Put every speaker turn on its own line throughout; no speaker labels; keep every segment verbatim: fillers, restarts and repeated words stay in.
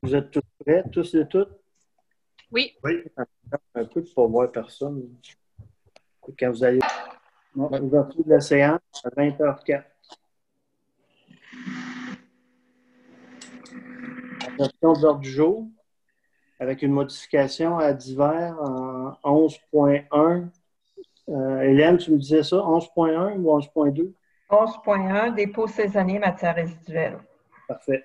Vous êtes tous prêts, tous et toutes?
Oui.
Oui. Un peu de ne pas voir personne. Quand vous allez. Non, ouverture de la séance à vingt heures quatre. Adoption de l'ordre du jour avec une modification à divers en onze point un. Euh, Hélène, tu me disais ça, onze point un ou onze point deux?
onze point un, dépôt saisonnier matière résiduelle.
Parfait.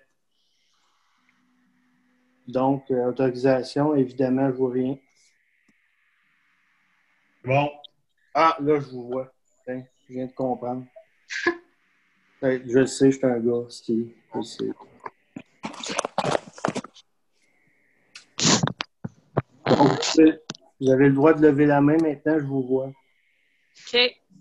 Donc, euh, autorisation, évidemment, je ne vois rien. Bon. Ah, là, je vous vois. Hein, je viens de comprendre. Je le sais, je suis un gars, Steve. Je le sais. Donc, vous avez le droit de lever la main maintenant, je vous vois.
OK.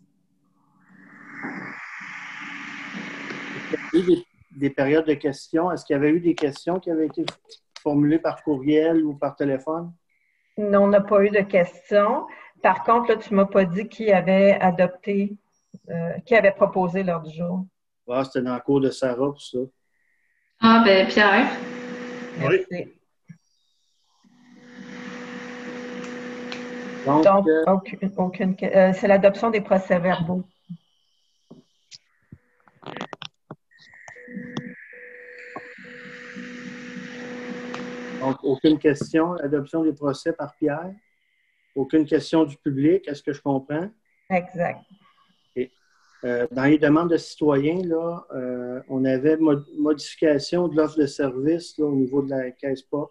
Il y a eu des, des périodes de questions. Est-ce qu'il y avait eu des questions qui avaient été formulées par courriel ou par téléphone?
Non, on n'a pas eu de questions. Par contre, là, tu ne m'as pas dit qui avait adopté, euh, qui avait proposé l'ordre du jour.
Ah, c'était dans le cours de Sarah pour ça.
Ah, ben Pierre.
Merci.
Oui. Donc,
Donc,
euh,
aucune, aucune euh, c'est l'adoption des procès-verbaux.
donc, aucune question. Adoption des procès par Pierre. Aucune question du public. Est-ce que je comprends?
Exact.
Okay. Euh, dans les demandes de citoyens, là, euh, on avait mod modification de l'offre de service là, au niveau de la caisse P A.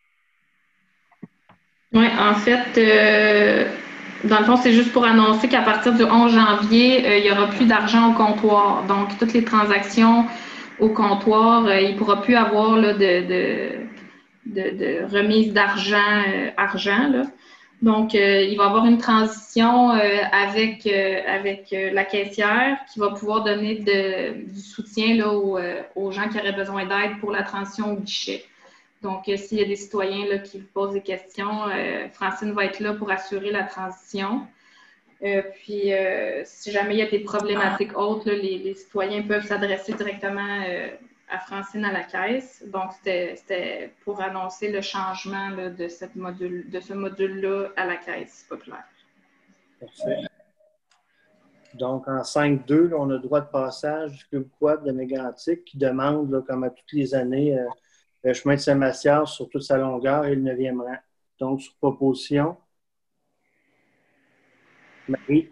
Oui, en fait, euh, dans le fond, c'est juste pour annoncer qu'à partir du onze janvier, euh, il n'y aura plus d'argent au comptoir. Donc, toutes les transactions au comptoir, euh, il ne pourra plus avoir là, de, de, de, de remise d'argent euh, argent. Là. Donc, euh, il va y avoir une transition euh, avec, euh, avec euh, la caissière qui va pouvoir donner de, du soutien là, aux, euh, aux gens qui auraient besoin d'aide pour la transition au guichet. Donc, euh, s'il y a des citoyens là, qui vous posent des questions, euh, Francine va être là pour assurer la transition. Euh, puis, euh, si jamais il y a des problématiques autres, là, les, les citoyens peuvent s'adresser directement euh, à Francine à la caisse. Donc, c'était pour annoncer le changement là, de, cette module, de ce module-là à la caisse populaire.
Parfait. Donc, en cinq deux, on a le droit de passage du Club Quad de Mégantic qui demande, là, comme à toutes les années, euh, le chemin de Saint-Mathias sur toute sa longueur et le neuvième rang. Donc, sur proposition, Marie.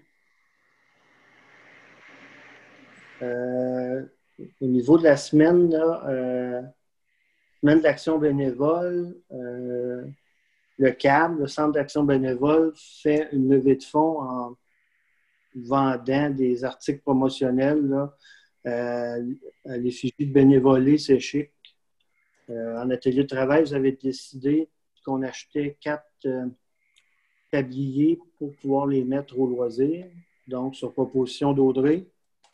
Euh, au niveau de la semaine, là, euh, semaine d'action bénévole, euh, le C A B, le Centre d'action bénévole, fait une levée de fonds en vendant des articles promotionnels, là, euh, à l'effigie de bénévoler, c'est chic. Euh, en atelier de travail, vous avez décidé qu'on achetait quatre euh, tabliers pour pouvoir les mettre au loisir. Donc, sur proposition d'Audrey.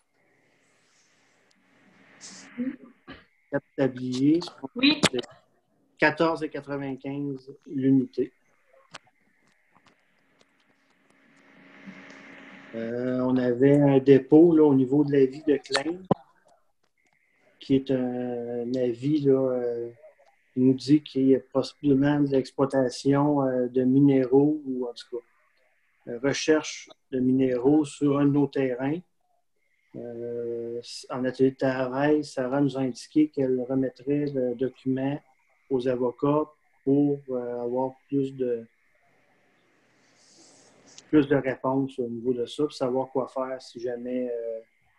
Quatre tabliers.
Oui.
quatorze virgule quatre-vingt-quinze l'unité. Euh, on avait un dépôt là, au niveau de l'avis de Klein, qui est un, un avis là, euh, qui nous dit qu'il y a possiblement de l'exploitation euh, de minéraux, ou en tout cas, euh, recherche de minéraux sur un de nos terrains. Euh, en atelier de travail, Sarah nous a indiqué qu'elle remettrait le document aux avocats pour euh, avoir plus de, plus de réponses au niveau de ça, pour savoir quoi faire si jamais euh,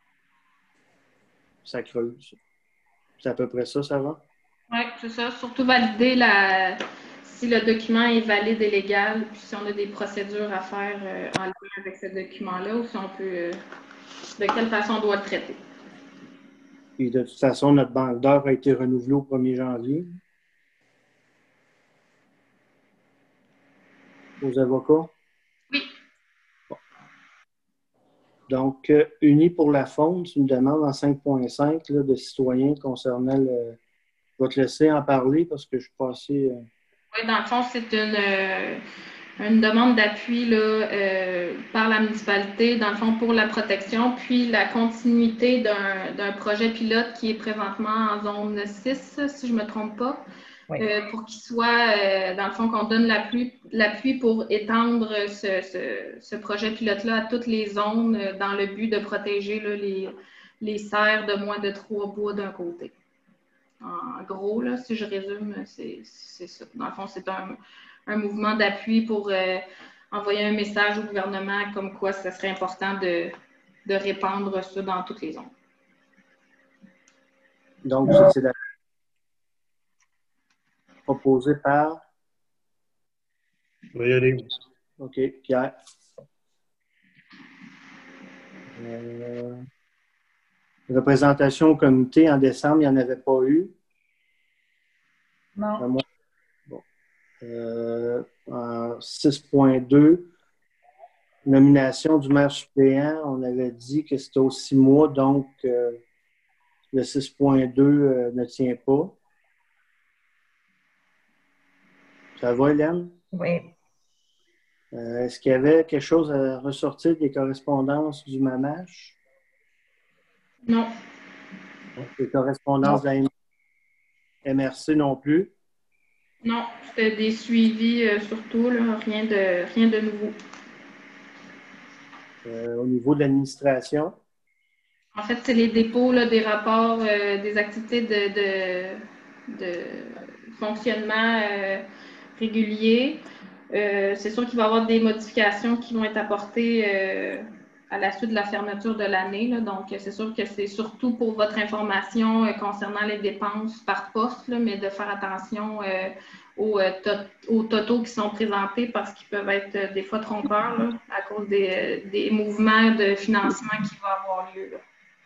ça creuse. C'est à peu près ça, Sarah?
Oui, c'est ça. Surtout valider la, si le document est valide et légal, puis si on a des procédures à faire euh, en lien avec ce document-là, ou si on peut, euh, de quelle façon on doit le traiter.
Et de toute façon, notre banque d'heures a été renouvelée au premier janvier. Aux avocats?
Oui.
Bon. Donc, euh, Unis pour la faune, c'est une demande en cinq point cinq là, de citoyens concernant le... Je vais te laisser en parler parce que je suis passé... Euh...
Oui, dans le fond, c'est une, euh, une demande d'appui là, euh, par la municipalité, dans le fond, pour la protection, puis la continuité d'un projet pilote qui est présentement en zone six, si je ne me trompe pas.
Oui.
euh, pour qu'il soit, euh, dans le fond, qu'on donne l'appui, l'appui pour étendre ce, ce, ce projet pilote-là à toutes les zones euh, dans le but de protéger là, les, les serres de moins de trois bois d'un côté. En gros, là, si je résume, c'est, c'est ça. Dans le fond, c'est un, un mouvement d'appui pour euh, envoyer un message au gouvernement comme quoi ce serait important de, de répandre ça dans toutes les zones.
Donc, ça, c'est la... proposé par...
On va y aller.
OK, Pierre. Euh... Représentation au comité en décembre, il n'y en avait pas eu.
Non.
Bon. Euh, en six point deux, nomination du maire suppléant, on avait dit que c'était aux six mois, donc euh, le six point deux euh, ne tient pas. Ça va, Hélène?
Oui.
Euh, est-ce qu'il y avait quelque chose à ressortir des correspondances du MAMACH?
Non.
Les correspondances non. De la M R C non plus?
Non, c'était des suivis euh, surtout, là, rien, de, rien de nouveau.
Euh, au niveau de l'administration?
En fait, c'est les dépôts là, des rapports, euh, des activités de, de, de fonctionnement euh, régulier. Euh, c'est sûr qu'il va y avoir des modifications qui vont être apportées euh, à la suite de la fermeture de l'année. Là. Donc, c'est sûr que c'est surtout pour votre information euh, concernant les dépenses par poste, là, mais de faire attention euh, aux, euh, to- aux totaux qui sont présentés parce qu'ils peuvent être euh, des fois trompeurs là, à cause des, des mouvements de financement qui vont avoir lieu. Là.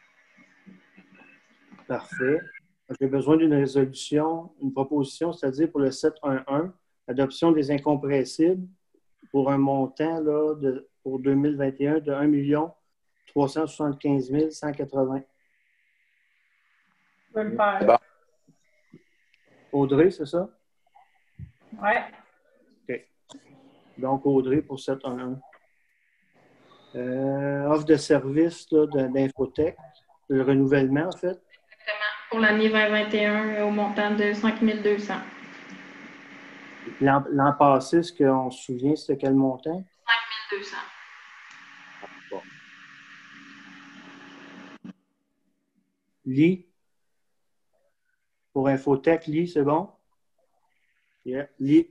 Parfait. J'ai besoin d'une résolution, une proposition, c'est-à-dire pour le sept un un, adoption des incompressibles pour un montant là, de, pour deux mille vingt et un de un million trois cent soixante-quinze mille cent quatre-vingts.
Je peux le faire.
Audrey, c'est ça?
Oui.
OK. Donc, Audrey pour sept un un. Euh, offre de service là, de, d'infotech, le renouvellement, en fait.
Exactement. Pour l'année vingt vingt et un, au montant de cinq mille deux cents.
L'an, l'an passé, ce qu'on se souvient, c'était quel montant?
cinq mille deux cents.
Bon. Lit. Pour Infotech, lit, c'est bon? Yeah. Lit.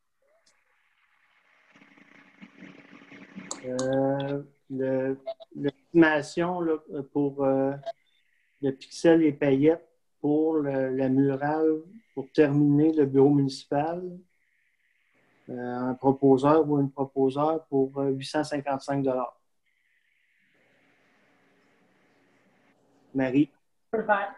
Euh, le, l'estimation là, pour euh, le pixel et paillettes pour le, la murale pour terminer le bureau municipal. Euh, un proposeur ou une proposeur pour euh, huit cent cinquante-cinq dollars. Marie.
Je peux le faire.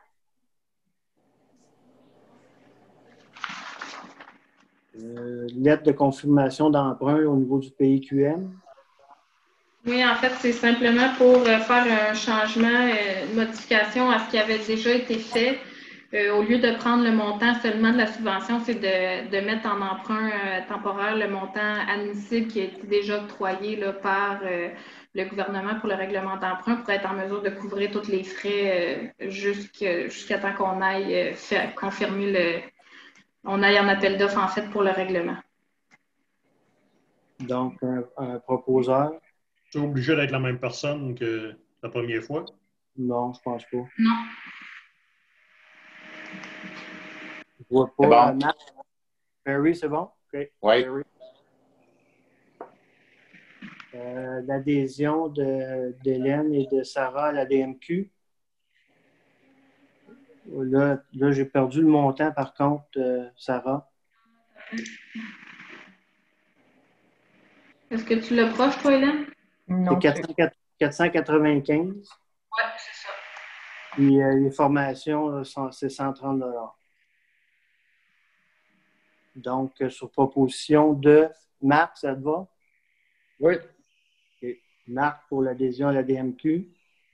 Euh, lettre de confirmation d'emprunt au niveau du P I Q M.
Oui, en fait, c'est simplement pour euh, faire un changement, euh, une modification à ce qui avait déjà été fait. Euh, au lieu de prendre le montant seulement de la subvention, c'est de, de mettre en emprunt euh, temporaire le montant admissible qui a été déjà octroyé là, par euh, le gouvernement pour le règlement d'emprunt pour être en mesure de couvrir tous les frais euh, jusqu'à, jusqu'à temps qu'on aille euh, faire, confirmer le, on aille en appel d'offres en fait pour le règlement.
Donc, un, un proposeur.
C'est obligé d'être la même personne que la première fois?
Non, je pense pas.
Non.
Je vois pas.
C'est bon.
Euh, Marc. Perry, c'est bon? OK.
Oui.
Perry. Euh, l'adhésion de, d'Hélène et de Sarah à la D M Q. Là, là j'ai perdu le montant, par contre, euh, Sarah.
Est-ce que tu l'as proche, toi, Hélène?
Non.
C'est quatre cent quatre-vingt-quinze.
Oui, c'est ça.
Puis euh, les formations, là, sont, c'est cent trente dollars. Donc, euh, sur proposition de Marc, ça te va?
Oui.
Okay. Marc pour l'adhésion à la D M Q.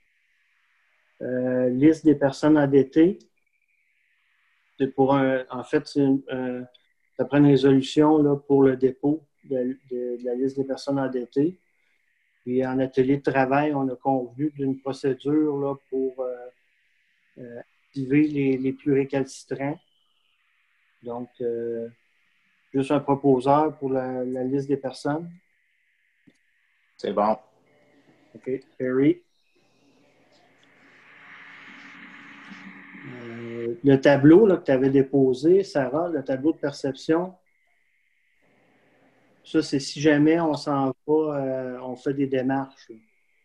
Euh, liste des personnes endettées. C'est pour un, en fait, c'est une, euh, ça prend une résolution là, pour le dépôt de, de, de la liste des personnes endettées. Puis en atelier de travail, on a convenu d'une procédure là, pour euh, euh, activer les, les plus récalcitrants. Donc, euh, juste un proposeur pour la, la liste des personnes.
C'est bon.
OK. Perry. Euh, le tableau là, que tu avais déposé, Sarah, le tableau de perception, ça, c'est si jamais on s'en va, euh, on fait des démarches. Là.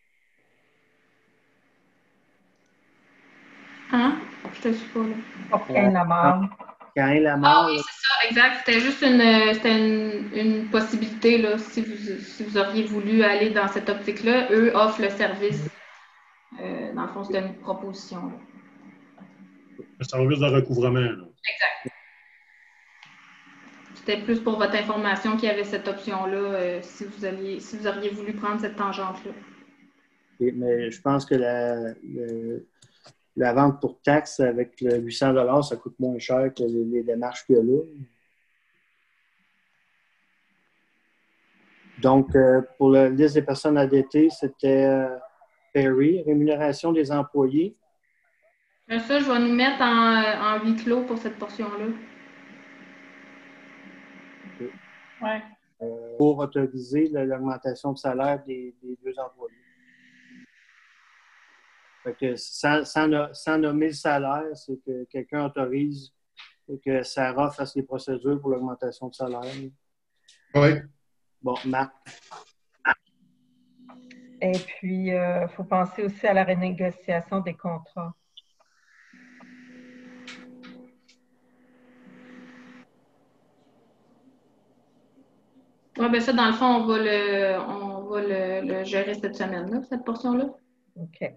Hein? Je te suis pas là.
Pour Cain Lamarre.
Cain
Ah
Lamarre,
oui,
là,
c'est ça, exact. C'était juste une, c'était une, une possibilité, là, si vous, si vous auriez voulu aller dans cette optique-là. Eux offrent le service. Euh, dans le fond, c'était une proposition. Là.
Un service de recouvrement. Là.
Exact. C'était plus pour votre information qu'il y avait cette option-là, euh, si, vous alliez, si vous auriez voulu prendre cette tangente-là.
Et- mais je pense que la, le- la vente pour taxe avec le huit cents dollars, ça coûte moins cher que les, les démarches qu'il y a là. Donc, euh, pour la liste des personnes endettées, c'était euh, Perry, rémunération des employés.
Euh, Ça, je vais nous mettre en, en huis clos pour cette portion-là.
Ouais.
euh, pour autoriser la- l'augmentation de salaire des, des deux employés. Fait que sans, sans, no- sans nommer le salaire, c'est que quelqu'un autorise que Sarah fasse les procédures pour l'augmentation de salaire.
Oui.
Bon, Marc.
Et puis, il faut penser aussi à la renégociation des contrats.
Oui, bien ça, dans le fond, on va le, on va le, le gérer cette semaine-là, cette portion-là.
OK.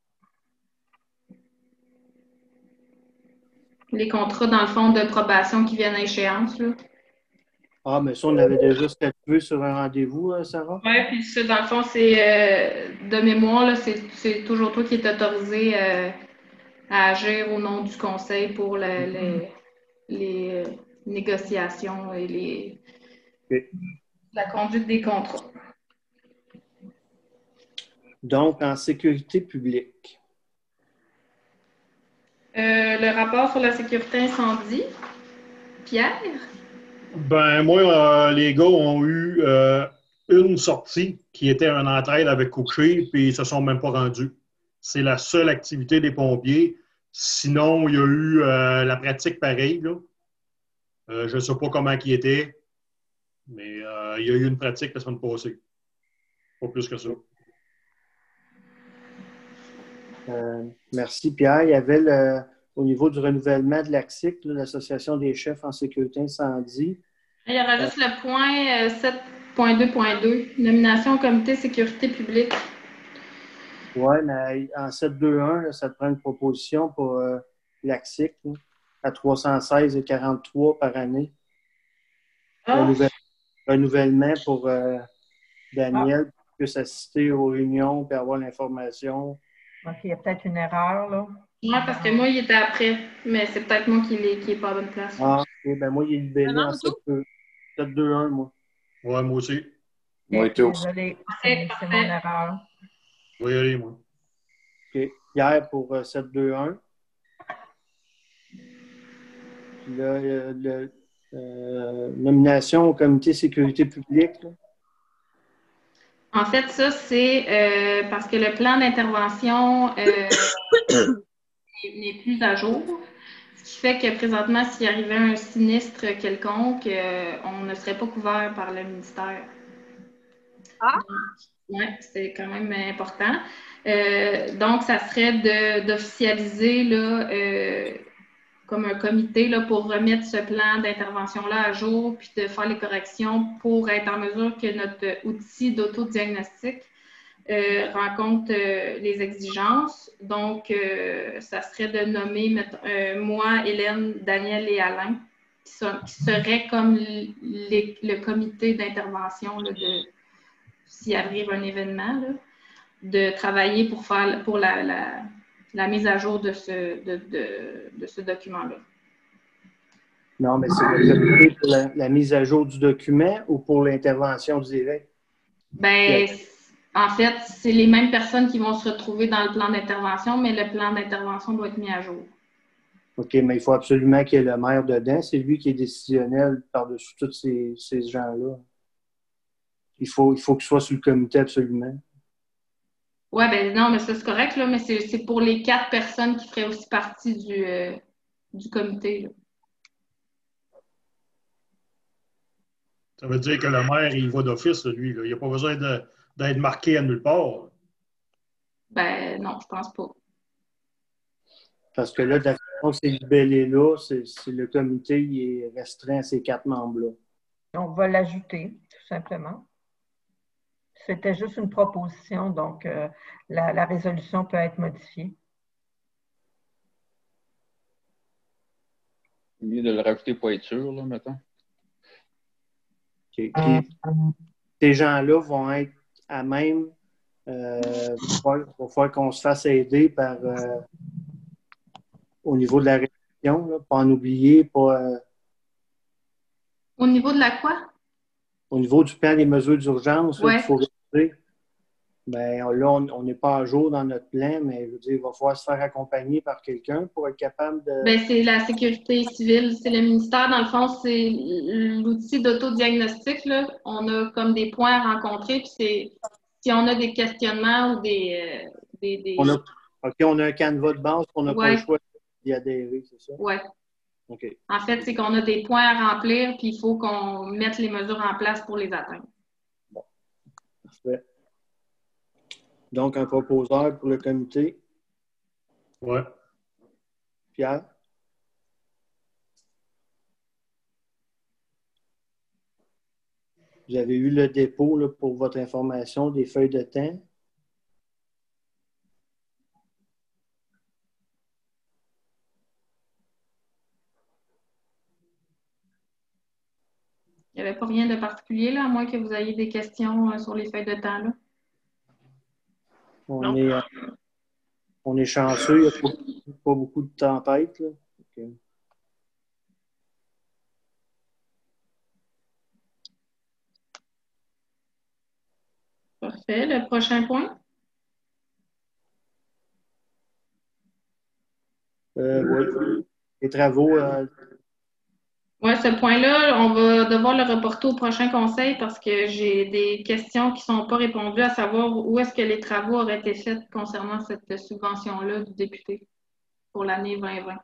Les contrats, dans le fond, de probation qui viennent à échéance, là.
Ah, mais ça, on avait déjà statué sur un rendez-vous, euh, Sarah?
Oui, puis ça, dans le fond, c'est euh, de mémoire, là, c'est, c'est toujours toi qui es autorisé euh, à agir au nom du conseil pour la- les, les euh, négociations et les,
OK.
la conduite des contrats.
Donc, en sécurité publique.
Euh, le rapport sur la sécurité incendie, Pierre?
Ben, moi, euh, les gars ont eu euh, une sortie qui était un entraide avec coucher, puis ils se sont même pas rendus. C'est la seule activité des pompiers. Sinon, il y a eu euh, la pratique pareille, là. Euh, je ne sais pas comment qui était, mais euh, il y a eu une pratique la semaine passée. Pas plus que ça.
Euh, merci, Pierre. Il y avait le, au niveau du renouvellement de l'A C I C, là, l'Association des chefs en sécurité incendie.
Il y aura juste le point euh, sept point deux point deux, nomination au comité sécurité publique.
Oui, mais en sept point deux point un, là, ça te prend une proposition pour euh, l'A C I C là, à trois cent seize virgule quarante-trois par année.
Ah,
Renouvel- renouvellement pour euh, Daniel, pour qu'il puisse assister aux réunions et avoir l'information.
Donc, il y a peut-être une erreur, là.
ouais, parce que moi, il était après, mais c'est peut-être moi qui n'est pas à bonne place.
Ah, ok, ben moi, il est libellé en sept point deux point un, moi.
Ouais, moi aussi.
Moi et tout.
Désolée, c'est c'est mon erreur.
Je vais y aller, moi.
OK. Pierre pour euh, sept point deux point un. Puis là, euh, le, euh, nomination au comité sécurité publique. Là.
En fait, ça, c'est euh, parce que le plan d'intervention euh, n'est n'est plus à jour. Ce qui fait que présentement, s'il arrivait un sinistre quelconque, euh, on ne serait pas couvert par le ministère.
Ah!
Oui, c'est quand même important. Euh, donc, ça serait de- d'officialiser là, euh, comme un comité là, pour remettre ce plan d'intervention-là à jour, puis de faire les corrections pour être en mesure que notre outil d'autodiagnostic euh, rencontre euh, les exigences. Donc, euh, ça serait de nommer mettons, euh, moi, Hélène, Daniel et Alain, qui, sont, qui seraient comme les, le comité d'intervention là, de s'il arrive un événement, là, de travailler pour faire pour la, la, la mise à jour de ce, de, de, de ce document-là.
Non, mais c'est le comité pour la, la mise à jour du document ou pour l'intervention directe?
Ben, en fait, c'est les mêmes personnes qui vont se retrouver dans le plan d'intervention, mais le plan d'intervention doit être mis à jour.
OK, mais il faut absolument qu'il y ait le maire dedans. C'est lui qui est décisionnel par-dessus tous ces, ces gens-là. Il faut, il faut qu'il soit sur le comité absolument.
Oui, ben non, mais ça c'est correct, là, mais c'est pour les quatre personnes qui feraient aussi partie du, euh, du comité. Là.
Ça veut dire que le maire, il va d'office, lui. Là. Il n'a pas besoin d'être marqué à nulle part.
Ben non, je pense pas.
Parce que là, de la façon que c'est libellé là, c'est le comité il est restreint à ces quatre membres-là.
On va l'ajouter, tout simplement. C'était juste une proposition, donc euh, la, la résolution peut être modifiée.
Mieux de le rajouter pour être sûr, là, mettons.
Okay. Puis, ces gens-là vont être à même. Euh, il va falloir qu'on se fasse aider par euh, au niveau de la révision, là, pas en oublier, pas. Euh,
au niveau de la quoi?
Au niveau du plan des mesures d'urgence,
ouais.
il faut réviser. Ben, là, on n'est pas à jour dans notre plan, mais je veux dire, il va falloir se faire accompagner par quelqu'un pour être capable de...
Ben, c'est la sécurité civile, c'est le ministère. Dans le fond, c'est l'outil d'autodiagnostic. Là. On a comme des points à rencontrer, puis c'est si on a des questionnements ou des... Euh, des, des...
On a, OK, on a un canevas de base, on n'a
ouais.
pas le choix d'y adhérer, c'est ça?
Oui.
OK.
En fait, c'est qu'on a des points à remplir, puis il faut qu'on mette les mesures en place pour les atteindre.
Bon. Parfait. Donc, un proposeur pour le comité.
Oui.
Pierre? Vous avez eu le dépôt là, pour votre information des feuilles de temps.
Il n'y avait pas rien de particulier, là, à moins que vous ayez des questions euh, sur les feuilles de temps. Là.
On, est, euh, on est chanceux, il n'y a pas, pas beaucoup de tempêtes. Là. Okay.
Parfait. Le prochain point?
Euh, oui. Les travaux. Euh...
Oui, ce point-là, on va devoir le reporter au prochain conseil parce que j'ai des questions qui ne sont pas répondues, à savoir où est-ce que les travaux auraient été faits concernant cette subvention-là du député pour l'année vingt vingt.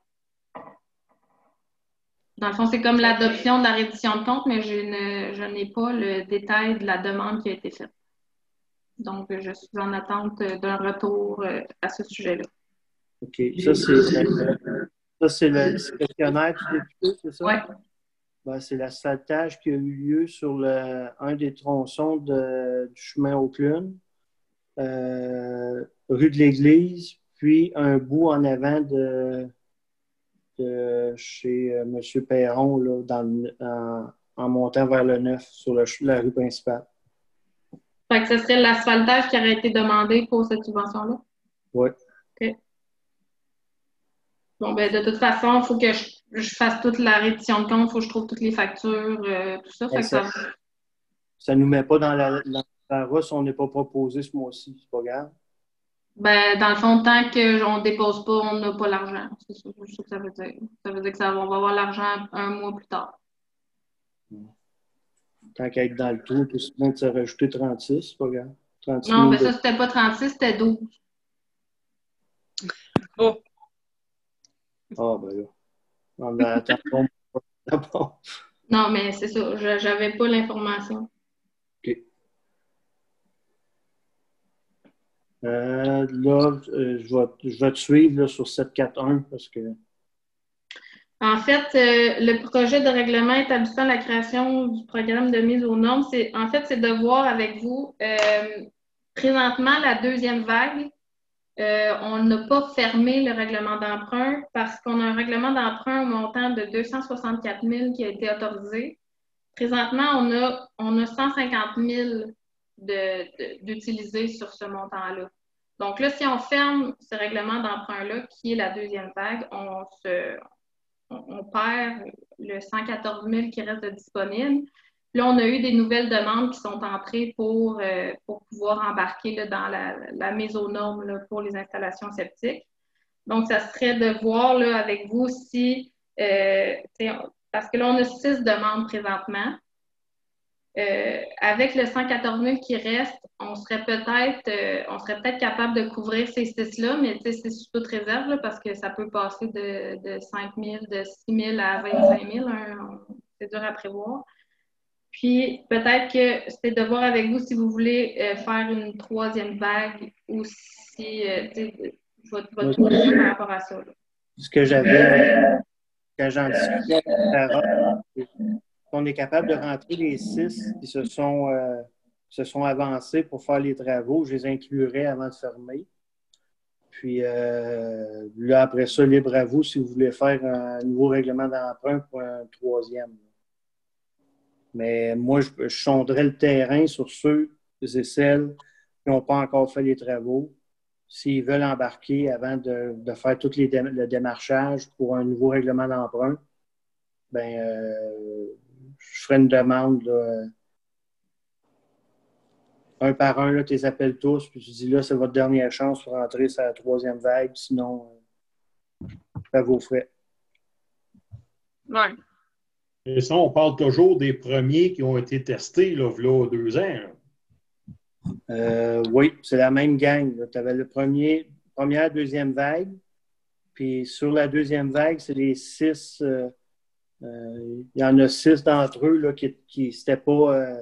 Dans le fond, c'est comme l'adoption de la reddition de compte, mais je ne, je n'ai pas le détail de la demande qui a été faite. Donc, je suis en attente d'un retour à ce sujet-là.
OK. Ça, c'est ça, c'est le questionnaire du député, c'est ça?
Oui.
Ben, c'est l'asphaltage qui a eu lieu sur le, un des tronçons de, du chemin aux Clunes, euh, rue de l'Église, puis un bout en avant de, de chez euh, M. Perron, là, dans, en, en montant vers le neuf, sur le, la rue principale.
Fait que ce serait l'asphaltage qui aurait été demandé pour cette subvention-là?
Oui.
OK. Bon, ben de toute façon, il faut que je, je fasse toute la reddition de compte, il faut que je trouve toutes les factures, euh, tout ça. Fait
ça,
que ça
ne nous met pas dans la, dans la route, on n'est pas proposé ce mois-ci, c'est pas grave.
Ben, dans le fond, tant qu'on ne dépose pas, on n'a pas l'argent. C'est ça, c'est ça que ça veut dire. Ça veut dire que ça, on va avoir l'argent un mois plus tard.
Tant qu'à être dans le trou, puis sinon, tu as rajouté trente-six, c'est pas grave. trente-six
non,
mais
ben ça, c'était pas trente-six, c'était douze.
Oh.
Ah, ben là. Non, mais attends, bon.
Non, mais c'est ça. Je n'avais pas l'information.
OK. Euh, là, euh, je, vais, je vais te suivre là, sur sept quatre un parce que.
En fait, euh, le projet de règlement établissant la création du programme de mise aux normes, c'est en fait, c'est de voir avec vous euh, présentement la deuxième vague. Euh, on n'a pas fermé le règlement d'emprunt parce qu'on a un règlement d'emprunt au montant de deux cent soixante-quatre mille qui a été autorisé. Présentement, on a, on a cent cinquante mille d'utilisés sur ce montant-là. Donc là, si on ferme ce règlement d'emprunt-là, qui est la deuxième vague, on, se, on, on perd le cent quatorze mille qui reste de disponible. Là, on a eu des nouvelles demandes qui sont entrées pour, euh, pour pouvoir embarquer là, dans la, la mise aux normes là, pour les installations septiques. Donc, ça serait de voir là, avec vous si, euh, parce que là, on a six demandes présentement. Euh, avec le cent quatorze mille qui reste, on serait peut-être euh, on serait peut-être capable de couvrir ces six-là, mais c'est sous toute réserve là, parce que ça peut passer de, de cinq mille, de six mille à vingt-cinq mille. Hein, c'est dur à prévoir. Puis peut-être que c'est de voir avec vous si vous voulez euh, faire une troisième vague ou si euh, votre, votre position par rapport à ça. Là.
Ce que j'avais quand j'en discutais avec Sarah, on est capable de rentrer les six qui se sont, euh, se sont avancés pour faire les travaux. Je les inclurais avant de fermer. Puis euh, là, après ça, libre à vous si vous voulez faire un nouveau règlement d'emprunt pour un troisième. Mais moi, je, je sonderais le terrain sur ceux et celles qui n'ont pas encore fait les travaux. S'ils veulent embarquer avant de, de faire tout les dé, le démarchage pour un nouveau règlement d'emprunt, ben euh, je ferai une demande là, un par un, tu les appelles tous, puis tu dis là, c'est votre dernière chance pour rentrer sur la troisième vague, sinon, euh, ça vos frais.
Ouais.
Et ça, on parle toujours des premiers qui ont été testés, là, là deux ans.
Euh, oui, c'est la même gang. Tu avais le premier, première, deuxième vague, puis sur la deuxième vague, c'est les six. Euh, euh, il y en a six d'entre eux là, qui ne s'étaient pas. Euh,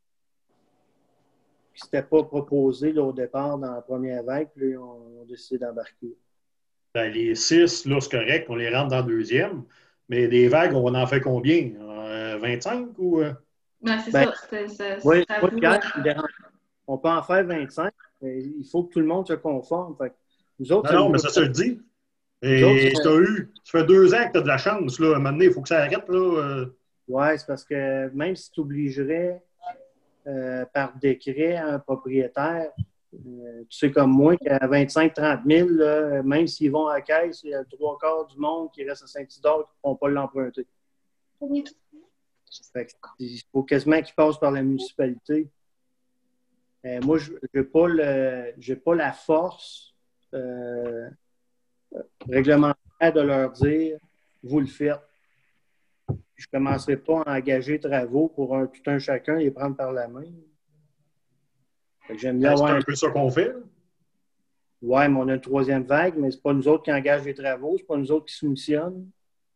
qui s'étaient pas proposés là, au départ dans la première vague, puis là, on, on a décidé d'embarquer.
Ben, les six, là, c'est correct, on les rentre dans la deuxième, mais des vagues, on en fait combien? Euh, vingt-cinq ou. Euh...
Ben, c'est
ben,
ça. C'est, c'est,
oui,
ça
moi,
vous,
Pierre, on peut en faire vingt-cinq, mais il faut que tout le monde se conforme. Fait que nous autres,
non,
ça
non, mais ça se le dit. Et tu as eu, ça fait deux ans que tu as de la chance, là. À un moment donné, il faut que ça arrête, là. Euh...
Oui, c'est parce que même si tu obligerais euh, par décret un propriétaire, euh, tu sais comme moi qu'à vingt-cinq à trente mille, là, même s'ils vont à la caisse, il y a le trois quarts du monde qui reste à Saint-Isidore qui ne pourront pas l'emprunter.
Oui.
Fait que, il faut quasiment qu'ils passent par la municipalité. Euh, moi, je n'ai pas, pas la force euh, réglementaire de leur dire « vous le faites ». Je ne commencerai pas à engager travaux pour un, tout un chacun et les prendre par la main. J'aime bien
Ben, c'est
avoir
un peu ça qu'on fait.
Oui, mais on a une troisième vague, mais ce n'est pas nous autres qui engagent les travaux, ce n'est pas nous autres qui soumissionnent.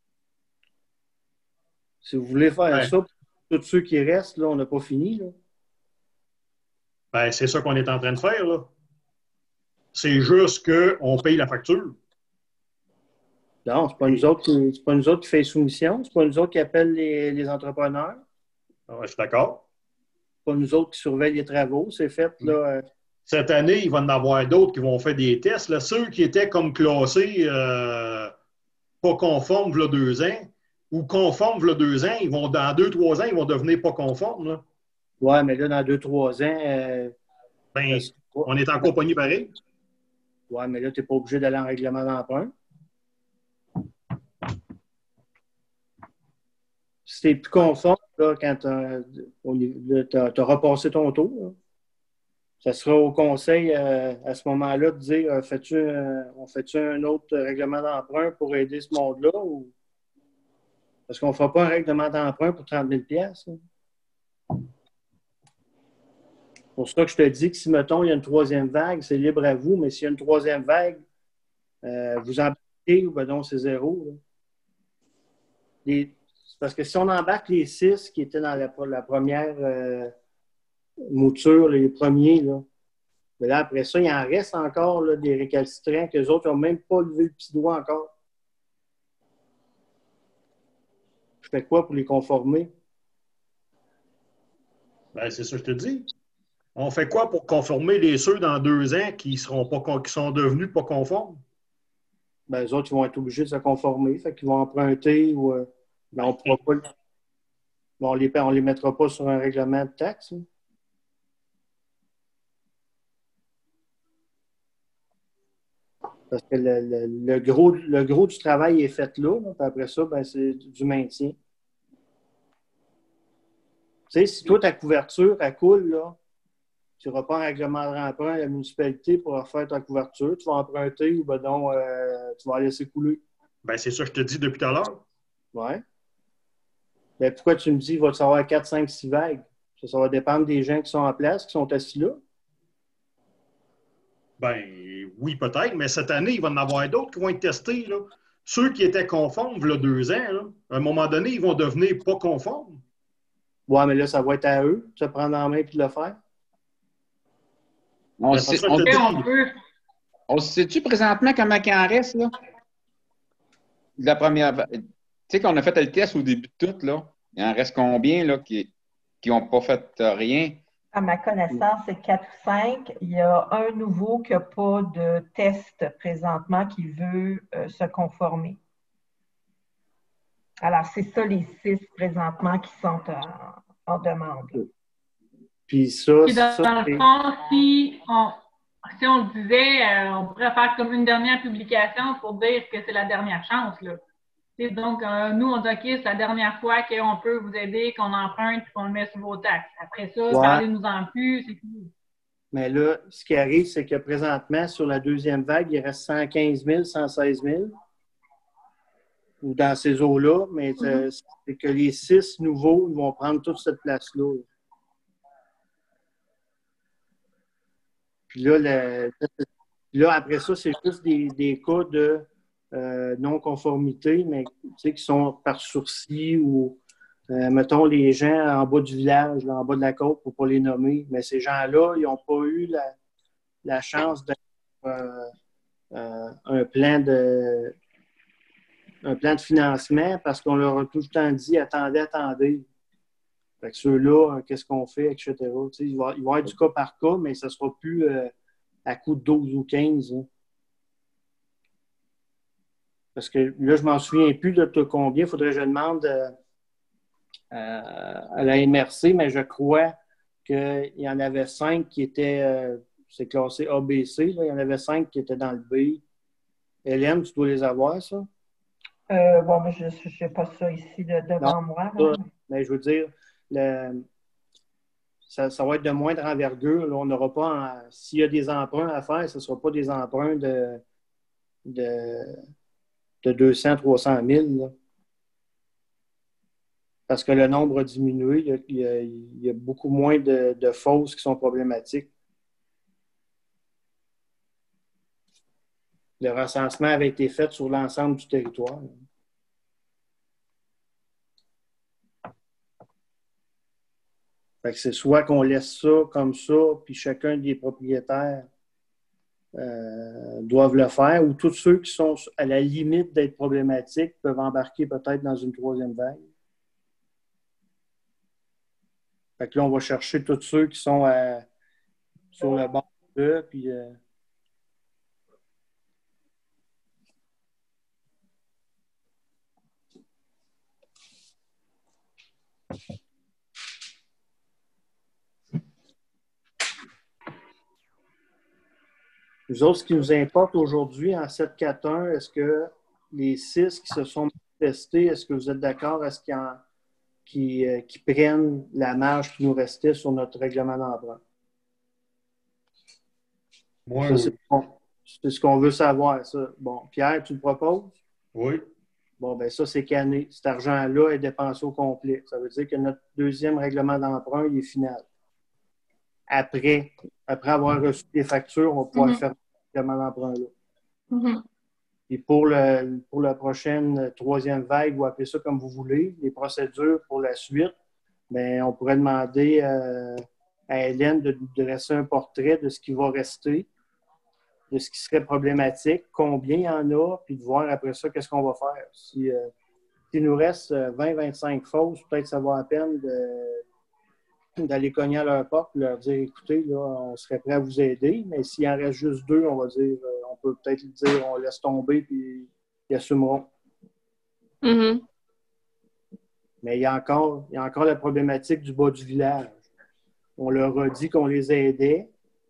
Si vous voulez faire
Ouais.
ça, pour tous ceux qui restent, là, on n'a pas fini. Là.
Ben, c'est ça qu'on est en train de faire, là. C'est juste qu'on paye la facture.
Non, ce n'est pas, nous autres qui, c'est pas nous autres qui fait soumission, ce n'est pas nous autres qui appellent les, les entrepreneurs.
Ah, je suis d'accord.
Ce n'est pas nous autres qui surveillent les travaux. C'est fait, là. Euh...
Cette année, il va y en avoir d'autres qui vont faire des tests. Là. Ceux qui étaient comme classés euh, pas conformes, il y a deux ans, ou conformes, il y a deux ans, ils vont, dans deux, trois ans, ils vont devenir pas conformes.
Oui, mais là, dans deux, trois ans. Euh,
ben, on est en compagnie pareil.
Oui, mais là, tu n'es pas obligé d'aller en règlement d'emprunt. Si tu es plus conforme, là, quand tu as repassé ton tour, là, ça sera au conseil euh, à ce moment-là de dire euh, fais-tu, euh, on fait-tu un autre règlement d'emprunt pour aider ce monde-là? Ou... Parce qu'on ne fera pas un règlement d'emprunt pour trente mille dollars. C'est pour ça que je te dis que si, mettons, il y a une troisième vague, c'est libre à vous, mais s'il y a une troisième vague, euh, vous embarquez ou ben non, c'est zéro. Les... Parce que si on embarque les six qui étaient dans la, la première euh, mouture, les premiers, là, mais là, après ça, il en reste encore là, des récalcitrants qu'eux autres n'ont même pas levé le petit doigt encore. Je fais quoi pour les conformer?
Ben, c'est ça que je te dis. On fait quoi pour conformer les ceux dans deux ans qui seront pas qui sont devenus pas conformes?
Ben, eux autres, ils vont être obligés de se conformer. Fait qu'ils vont emprunter ou euh, ben, on pourra pas. Bon, on les, on les mettra pas sur un règlement de taxe. Hein. Parce que le, le, le, gros, le gros du travail est fait là. là puis après ça, ben, c'est du maintien. Tu sais, si toi, ta couverture, elle coule, là, tu n'auras pas un règlement d'emprunt à la municipalité pour faire ta couverture. Tu vas emprunter ou ben non, euh, tu vas laisser couler.
Ben, c'est ça que je te dis depuis tout à l'heure.
Oui. Ben, pourquoi tu me dis qu'il va y avoir quatre, cinq, six vagues? Ça, ça va dépendre des gens qui sont en place, qui sont assis là.
Ben oui, peut-être, mais cette année, il va y en avoir d'autres qui vont être testés. Là. Ceux qui étaient conformes, il y a deux ans, là, à un moment donné, ils vont devenir pas conformes.
Oui, mais là, ça va être à eux de se prendre en main et de le faire.
On sait, on,
Et on peut.
on sait-tu présentement comment il en reste, là? De la première. Tu sais qu'on a fait le test au début de tout, là. Il en reste combien, là, qui n'ont pas fait rien?
À ma connaissance, c'est quatre ou cinq. Il y a un nouveau qui n'a pas de test présentement qui veut euh, se conformer. Alors, c'est ça les six présentement qui sont en, en demande.
Puis ça,
Puis dans,
ça,
dans le fond, si on, si on le disait, euh, on pourrait faire comme une dernière publication pour dire que c'est la dernière chance, là. Et donc, euh, nous, on dit, OK, c'est la dernière fois qu'on peut vous aider, qu'on emprunte et qu'on le met sur vos taxes. Après ça,
ouais.
parlez-nous en plus, c'est tout.
Mais là, ce qui arrive, c'est que présentement, sur la deuxième vague, il reste cent quinze mille, cent seize mille. Ou dans ces eaux-là, mais mm-hmm. c'est que les six nouveaux ils vont prendre toute cette place-là. Puis là, le, là, après ça, c'est juste des, des cas de euh, non-conformité, mais qui sont par sursis ou, euh, mettons, les gens en bas du village, là, en bas de la côte, pour ne pas les nommer. Mais ces gens-là, ils n'ont pas eu la, la chance d'avoir euh, euh, un plan de un plan de financement parce qu'on leur a tout le temps dit « attendez, attendez ». Fait que ceux-là, qu'est-ce qu'on fait, et cetera. Tu sais, il, va, il va y avoir du cas par cas, mais ça ne sera plus euh, à coût de douze ou quinze. Hein. Parce que là, je ne m'en souviens plus de combien. Il faudrait que je demande euh, à la M R C, mais je crois qu'il y en avait cinq qui étaient, euh, c'est classé A B C, là. Il y en avait cinq qui étaient dans le B. Hélène, tu dois les avoir, ça?
Euh, bon, mais je n'ai pas ça ici de, devant
non,
moi.
Ça, mais je veux dire, le, ça, ça va être de moindre envergure. Là, on n'aura pas, s'il y a des emprunts à faire, ce ne sera pas des emprunts de, de, de deux cents, trois cent mille. Là. Parce que le nombre a diminué. Il y a, il y a, il y a beaucoup moins de, de fausses qui sont problématiques. Le recensement avait été fait sur l'ensemble du territoire. Fait que c'est soit qu'on laisse ça comme ça, puis chacun des propriétaires euh, doivent le faire, ou tous ceux qui sont à la limite d'être problématiques peuvent embarquer peut-être dans une troisième vague. Fait que là, on va chercher tous ceux qui sont à, sur le bord de puis euh, nous autres, ce qui nous importe aujourd'hui en sept quatre un, est-ce que les six qui se sont testés, est-ce que vous êtes d'accord? Est-ce qu'ils qui, euh, qui prennent la marge qui nous restait sur notre règlement d'emprunt?
Ouais,
ça,
oui.
c'est, bon, c'est ce qu'on veut savoir, ça. Bon, Pierre, tu le proposes?
Oui.
Bon, bien ça, c'est canné. Cet argent-là est dépensé au complet. Ça veut dire que notre deuxième règlement d'emprunt, il est final. Après, après avoir reçu les factures, on va pouvoir mm-hmm. faire le règlement d'emprunt-là.
Mm-hmm.
Et pour, le, pour la prochaine troisième vague, ou appelez ça comme vous voulez, les procédures pour la suite, bien, on pourrait demander euh, à Hélène de, de dresser un portrait de ce qui va rester, de ce qui serait problématique, combien il y en a, puis de voir après ça qu'est-ce qu'on va faire. Si, euh, s'il nous reste vingt à vingt-cinq fausses, peut-être ça vaut la peine de, d'aller cogner à leur porte et leur dire, écoutez, là, on serait prêt à vous aider, mais s'il en reste juste deux, on va dire, on peut peut-être dire, on laisse tomber, puis ils assumeront.
Mm-hmm.
Mais il y a encore, il y a encore la problématique du bas du village. On leur a dit qu'on les aidait.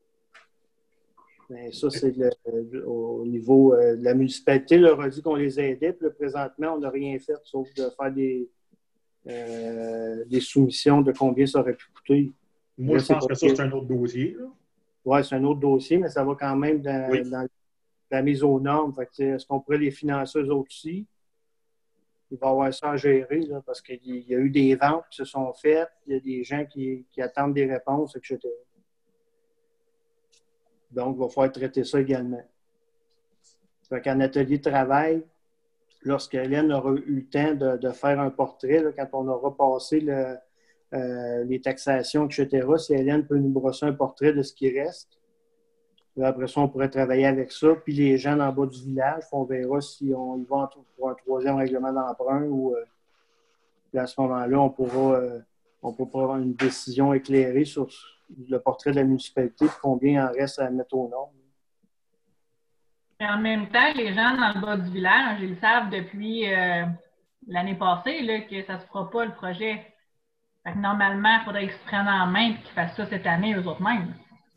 Mais ça, c'est le, le, au niveau euh, de la municipalité, leur a dit qu'on les aidait. Puis là, présentement, on n'a rien fait sauf de faire des, euh, des soumissions de combien ça aurait pu coûter.
Moi,
Là,
je
c'est
pense
pas
que ça,
que-
c'est un autre dossier. là.
Ouais, c'est un autre dossier, mais ça va quand même dans,
Oui.
dans la mise aux normes. Fait que, tu sais, est-ce qu'on pourrait les financer eux autres aussi? Il va y avoir ça à gérer, là, parce qu'il y a eu des ventes qui se sont faites, il y a des gens qui, qui attendent des réponses, et cetera. Donc, il va falloir traiter ça également. Fait qu'en atelier de travail, lorsqu'Hélène aura eu le temps de, de faire un portrait, là, quand on aura passé le, euh, les taxations, et cetera, si Hélène peut nous brosser un portrait de ce qui reste, là, après ça, on pourrait travailler avec ça. Puis les gens en bas du village, on verra si on y va pour un troisième règlement d'emprunt ou euh, à ce moment-là, on pourra, euh, on pourra avoir une décision éclairée sur le portrait de la municipalité, combien il en reste à mettre au nom.
Et en même temps, les gens dans le bas du village, ils savent depuis euh, l'année passée là, que ça ne se fera pas le projet. Fait que normalement, il faudrait qu'ils se prennent en main et qu'ils fassent ça cette année eux autres mêmes.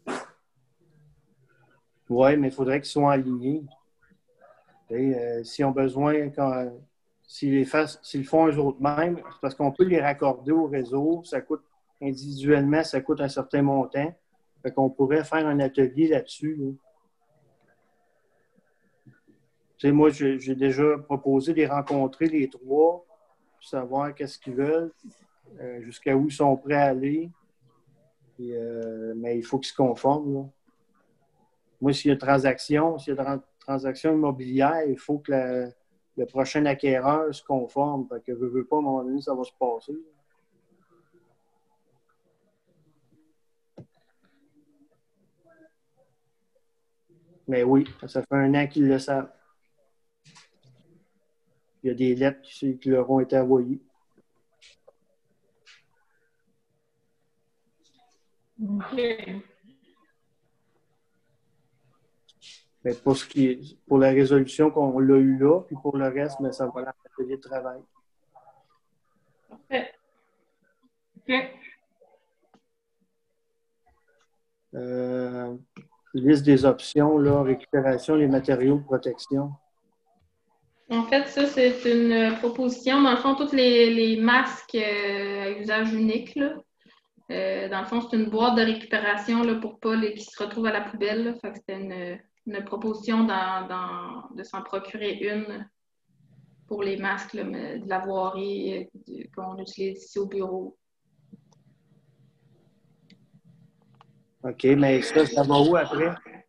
Oui, mais il faudrait qu'ils soient alignés. Et, euh, s'ils ont besoin, quand, s'ils, les fassent, s'ils le font eux autres mêmes, c'est parce qu'on peut les raccorder au réseau. Ça coûte individuellement, ça coûte un certain montant. Fait qu'on pourrait faire un atelier là-dessus. Là. Tu sais, moi, j'ai, j'ai déjà proposé de les rencontrer les trois, pour savoir qu'est-ce qu'ils veulent, euh, jusqu'à où ils sont prêts à aller. Et, euh, mais il faut qu'ils se conforment. Là. Moi, s'il y a une transaction, s'il y a une transaction immobilière, il faut que la, le prochain acquéreur se conforme. Fait que veut, veut pas, à un moment donné, ça va se passer. Mais oui, ça fait un an qu'ils le savent. Il y a des lettres qui, qui leur ont été envoyées.
OK.
Mais pour, ce qui est, pour la résolution qu'on l'a eu là, puis pour le reste, mais ça va dans l'atelier de travail.
Parfait. OK.
Euh, liste des options, là, récupération, les matériaux de protection.
En fait, ça, c'est une proposition. Dans le fond, tous les, les masques euh, à usage unique, là, euh, dans le fond, c'est une boîte de récupération là, pour pas les qui se retrouvent à la poubelle. Là. Fait que c'était une, une proposition dans, dans, de s'en procurer une pour les masques là, de la voirie euh, qu'on utilise ici au bureau.
OK, mais ça, ça va où après?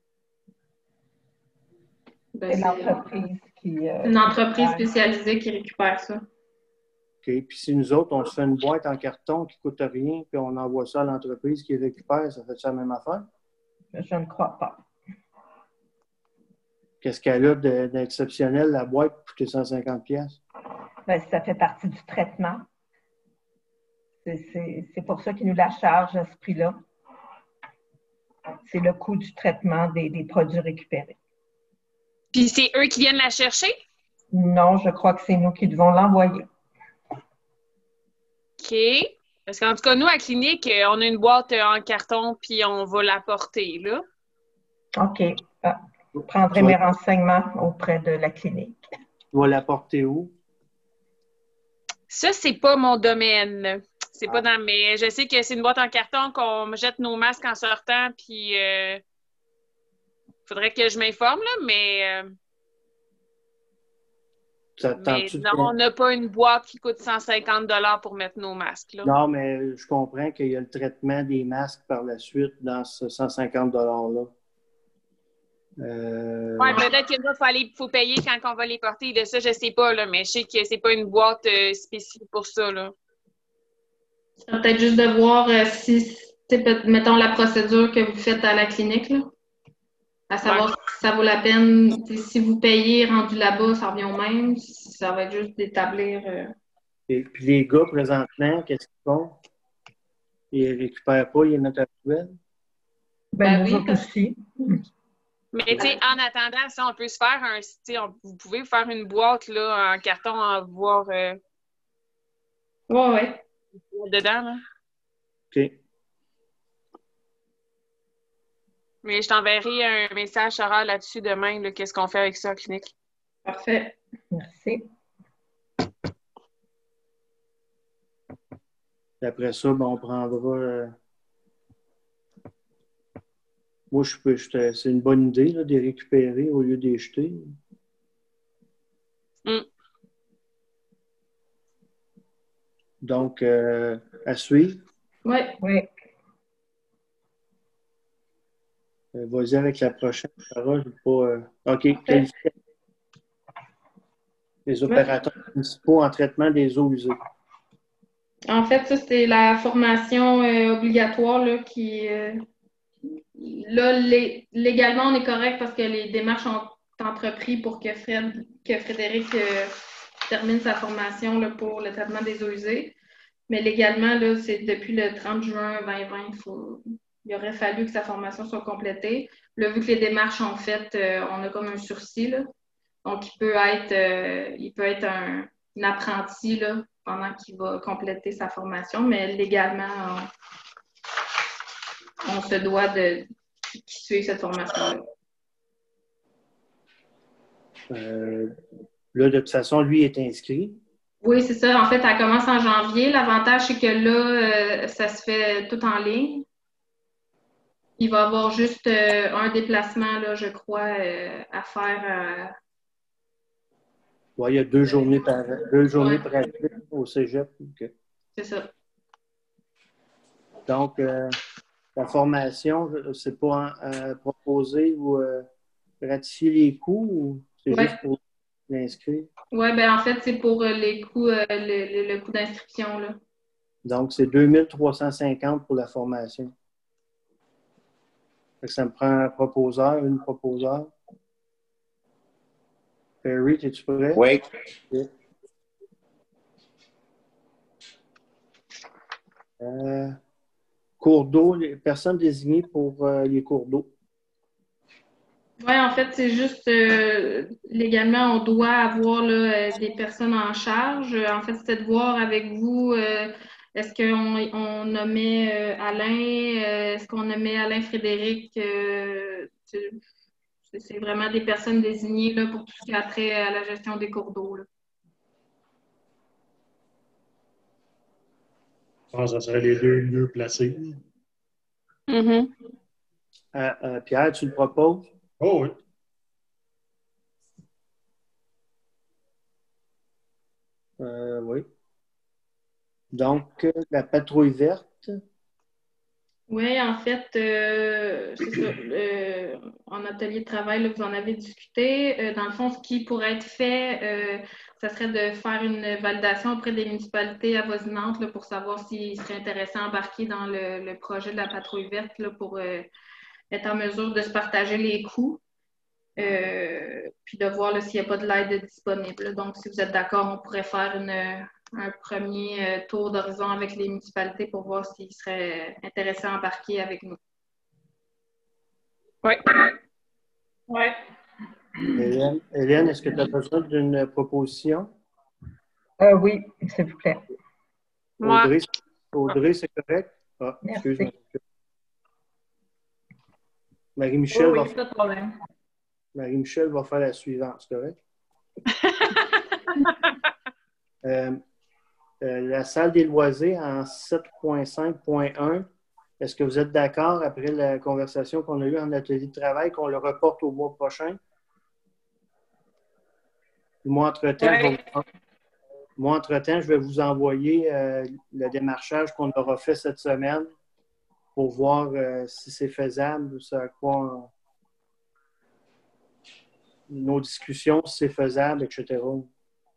Ben,
C'est
c'est
l'entreprise qui. euh,
une entreprise
qui-
spécialisée qui récupère ça.
OK. Puis si nous autres, on se fait une boîte en carton qui ne coûte rien, puis on envoie ça à l'entreprise qui récupère, ça fait ça la même affaire?
Je ne crois pas.
Qu'est-ce qu'elle a de- d'exceptionnel, la boîte, pour coûter cent cinquante pièces?
Ben, ça fait partie du traitement. C'est, c'est, c'est pour ça qu'ils nous la chargent à ce prix-là. C'est le coût du traitement des, des produits récupérés.
Puis c'est eux qui viennent la chercher?
Non, je crois que c'est nous qui devons l'envoyer.
OK. Parce qu'en tout cas, nous, à la clinique, euh, on a une boîte euh, en carton, puis on va la porter, là.
OK. Ah, je prendrai mes renseignements auprès de la clinique.
Tu vas la porter où?
Ça, c'est pas mon domaine. C'est pas dans mes... Je sais que c'est une boîte en carton qu'on jette nos masques en sortant, puis il euh... faudrait que je m'informe, là, mais... Euh...
Ça
mais
tente-tu de-
non, on n'a pas une boîte qui coûte cent cinquante dollars pour mettre nos masques, là.
Non, mais je comprends qu'il y a le traitement des masques par la suite dans ce cent cinquante dollars-là. Euh...
Ouais, peut-être qu'il faut aller, faut payer quand on va les porter. De ça, je sais pas, là, mais je sais que c'est pas une boîte euh, spécifique pour ça, là.
Ça serait peut-être juste de voir euh, si, mettons, la procédure que vous faites à la clinique, là. À savoir
Ouais.
si ça vaut la peine. Si vous payez rendu là-bas, ça revient au même. Ça va être juste d'établir. Euh...
Et puis les gars, présentement, qu'est-ce qu'ils font? Ils ne récupèrent pas, ils les mettent à la poubelle?
Ben,
Ben
nous
oui,
autres aussi.
Mais tu sais, en attendant, ça, on peut se faire un. Tu sais, vous pouvez faire une boîte là, en carton, en voir euh,
Ouais, ouais.
dedans, là.
OK.
Mais je t'enverrai un message oral là-dessus demain, là, qu'est-ce qu'on fait avec ça en clinique.
Parfait.
Merci.
Après ça, ben, on prendra euh, Moi, je peux, je- c'est une bonne idée là, de les récupérer au lieu de les jeter.
Mm.
Donc, euh, à suivre.
Oui.
Oui.
Euh, vas-y avec la prochaine. Sarah, je veux pas, euh, OK.
Parfait.
Qualifier les opérateurs municipaux en traitement des eaux usées.
En fait, ça, c'est la formation euh, obligatoire là, qui. euh, là, lé- légalement, on est correct parce que les démarches ont entrepris pour que, Fred, que Frédéric euh, termine sa formation là, pour le traitement des eaux usées. Mais légalement, là, c'est depuis le trente juin deux mille vingt, il, faut, il aurait fallu que sa formation soit complétée. Là, vu que les démarches sont faites, euh, on a comme un sursis. Là. Donc, il peut être, euh, il peut être un, un apprenti là, pendant qu'il va compléter sa formation, mais légalement, on, on se doit de qu'il suive cette formation-là.
Euh, là, de toute façon, lui est inscrit.
Oui, c'est ça. En fait, elle commence en janvier. L'avantage, c'est que là, euh, ça se fait tout en ligne. Il va y avoir juste euh, un déplacement, là, je crois, euh, à faire. Euh...
Ouais, il y a deux journées par deux journées
Ouais.
pratiques au cégep. Okay.
C'est ça.
Donc, euh, la formation, c'est pas euh, proposer ou euh, ratifier les coûts ou c'est
Ouais.
juste pour l'inscrire?
Oui, ben en fait, c'est pour euh, les coûts, euh, le, le, le coût d'inscription, là.
Donc, c'est deux mille trois cent cinquante pour la formation. Fait que ça me prend un proposeur, une proposeur. Perry, es-tu prêt?
Oui.
Okay. Euh, cours d'eau, les personnes désignées pour euh, les cours d'eau.
Oui, en fait, c'est juste euh, légalement, on doit avoir là, euh, des personnes en charge. En fait, c'était de voir avec vous, euh, est-ce qu'on on nommait euh, Alain, euh, est-ce qu'on nommait Alain Frédéric? Euh, c'est c'est vraiment des personnes désignées là, pour tout ce qui a trait à la gestion des cours d'eau. Là.
Je pense que ce serait les deux mieux placés.
Mm-hmm.
Euh, euh, Pierre, tu le proposes?
Oh oui.
Euh, oui. Donc, euh, la patrouille verte.
Oui, en fait, euh, c'est ça. Euh, en atelier de travail, là, vous en avez discuté. Euh, dans le fond, ce qui pourrait être fait, euh, ça serait de faire une validation auprès des municipalités avoisinantes là, pour savoir s'ils seraient intéressés à embarquer dans le, le projet de la patrouille verte là, pour euh, être en mesure de se partager les coûts. Euh, puis de voir là, s'il n'y a pas de l'aide disponible. Donc, si vous êtes d'accord, on pourrait faire une, un premier euh, tour d'horizon avec les municipalités pour voir s'ils seraient intéressés à embarquer avec nous.
Oui.
Oui.
Hélène, Hélène, est-ce que tu as besoin d'une proposition?
Euh, oui, s'il vous plaît.
Moi.
Audrey, Audrey c'est correct? Ah,
Merci.
excuse-moi. Marie-Michel
Oui,
va,
oui, pas de problème.
Marie-Michel va faire la suivante, c'est correct? euh, euh, la salle des loisirs en sept point cinq point un, est-ce que vous êtes d'accord après la conversation qu'on a eue en atelier de travail qu'on le reporte au mois prochain? Moi, entre-temps,
Oui.
je vais vous, moi, entre-temps, je vais vous envoyer euh, le démarchage qu'on aura fait cette semaine pour voir euh, si c'est faisable ou c'est à quoi on, nos discussions, si c'est faisable, et cetera.
OK.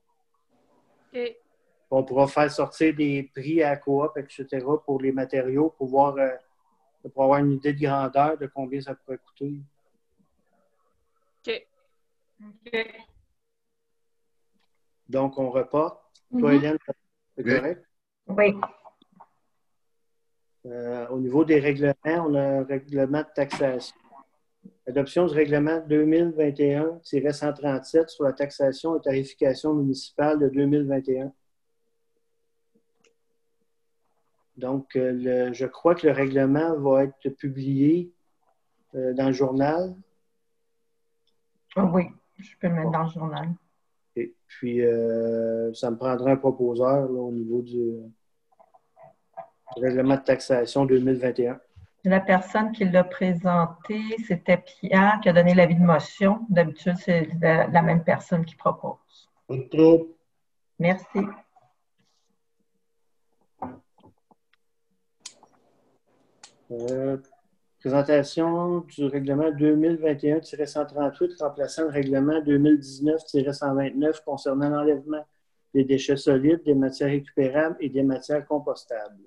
On pourra faire sortir des prix à la coop, et cetera pour les matériaux pour voir euh, pour avoir une idée de grandeur de combien ça pourrait coûter.
OK.
OK.
Donc, on reporte.
Mm-hmm.
Toi, Hélène, c'est
Oui.
correct?
Oui.
Euh, au niveau des règlements, on a un règlement de taxation. Adoption du règlement deux mille vingt et un tiret cent trente-sept sur la taxation et tarification municipale de deux mille vingt et un. Donc, euh, le, je crois que le règlement va être publié euh, dans le journal.
Oh, oui, je peux le mettre dans le journal.
Et puis, euh, ça me prendra un proposeur là, au niveau du, du règlement de taxation deux mille vingt et un.
La personne qui l'a présenté, c'était Pierre qui a donné l'avis de motion. D'habitude, c'est la, la même personne qui propose.
Pas de trouble.
Merci.
Euh, présentation du règlement deux mille vingt et un tiret cent trente-huit remplaçant le règlement deux mille dix-neuf tiret cent vingt-neuf concernant l'enlèvement des déchets solides, des matières récupérables et des matières compostables.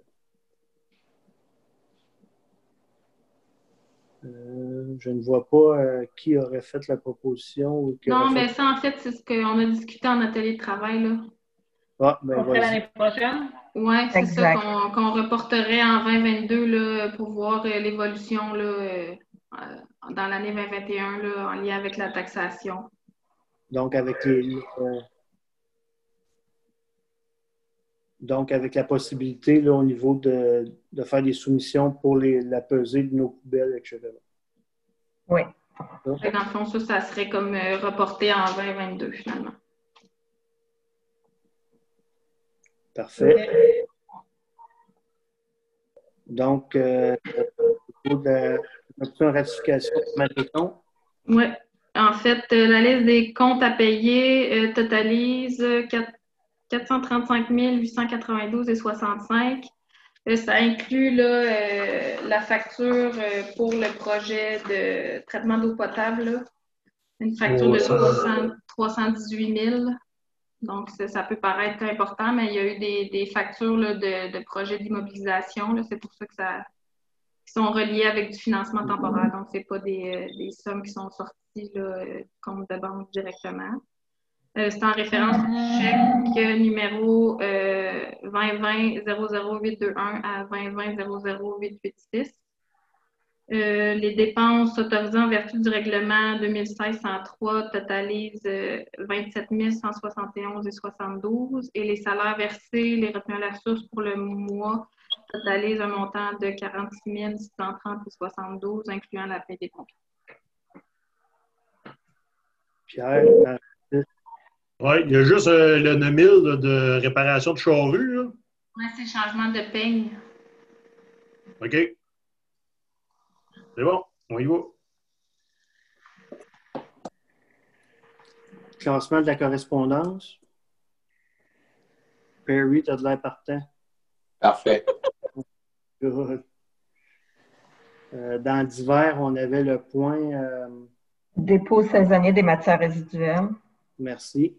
Euh, je ne vois pas euh, qui aurait fait la proposition. Ou qui
Non,
aurait
mais
fait...
ça, en fait, c'est ce qu'on a discuté en atelier de travail, là.
Ah, ben
On ferait l'année prochaine.
Oui, c'est ça
Exact.
qu'on qu'on reporterait en vingt vingt-deux là, pour voir euh, l'évolution là, euh, euh, dans l'année vingt vingt et un là, en lien avec la taxation.
Donc, avec les, euh, donc, avec la possibilité là, au niveau de, de faire des soumissions pour les, la pesée de nos poubelles, et cetera.
Oui.
Fait que dans le fond, ça, ça serait comme euh, reporté en vingt vingt-deux finalement.
Parfait. Donc, euh, au niveau de la l'option ratification des comptes.
Oui. En fait, euh, la liste des comptes à payer euh, totalise euh, quatre cent trente-cinq mille huit cent quatre-vingt-douze et soixante-cinq. Euh, ça inclut là, euh, la facture euh, pour le projet de traitement d'eau potable, là. Une facture de trois cent dix-huit mille. Donc, ça, ça peut paraître important, mais il y a eu des, des factures là, de, de projets d'immobilisation. C'est pour ça que ça qui sont reliés avec du financement temporaire. Donc, ce n'est pas des, des sommes qui sont sorties là, du compte de banque directement. Euh, c'est en référence au chèque numéro euh, vingt vingt zéro zéro huit deux un à vingt vingt zéro zéro huit huit six. Euh, les dépenses autorisées en vertu du règlement deux mille seize cent trois totalisent euh, vingt-sept mille cent soixante et onze et soixante-douze et les salaires versés, les retenues à la source pour le mois totalisent un montant de quarante-six mille six cent trente et soixante-douze, incluant la paie des pompiers.
Pierre,
oui, il y a juste euh, le neuf mille là, de réparation de charrue.
Oui, c'est changement de peigne.
OK. C'est bon, on y va.
classement de la correspondance. Perry, tu as de l'air partant.
Parfait.
Good. Euh, dans divers, on avait le point. Euh...
Dépôt saisonnier des matières résiduelles.
Merci.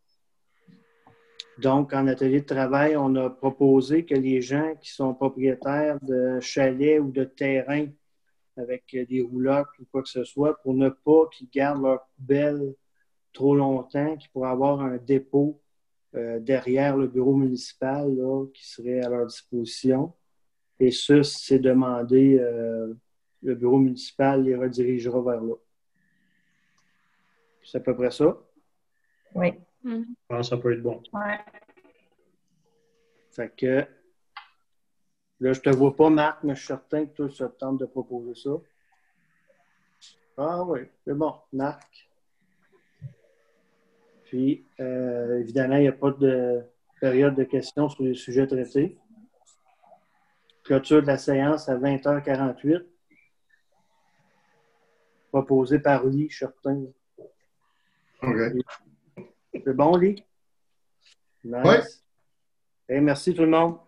Donc, en atelier de travail, on a proposé que les gens qui sont propriétaires de chalets ou de terrains avec des roulottes ou quoi que ce soit, pour ne pas qu'ils gardent leur poubelle trop longtemps, qu'ils pourraient avoir un dépôt euh, derrière le bureau municipal là, qui serait à leur disposition. Et ça, c'est demandé, euh, le bureau municipal les redirigera vers là. C'est à peu près ça?
Oui.
Mm.
Je pense que ça peut être bon.
Ouais.
Fait que là, je te vois pas, Marc, mais je suis certain que toi, ça te tente de proposer ça. Ah oui, c'est bon, Marc. Puis, euh, évidemment, il n'y a pas de période de questions sur les sujets traités. Clôture de la séance à vingt heures quarante-huit. Proposé par Lee, je suis certain.
OK.
C'est bon, Lee? Nice.
Oui.
Hey, merci tout le monde.